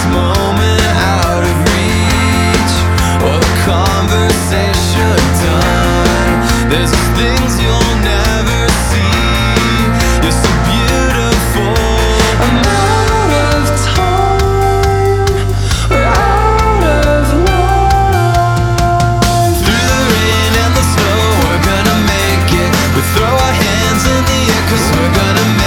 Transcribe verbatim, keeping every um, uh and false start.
moment out of reach, or the conversation done. There's things you'll never see. You're so beautiful. I'm out of time, we're out of love. Through the rain and the snow, we're gonna make it. We throw our hands in the air, 'cause we're gonna make it.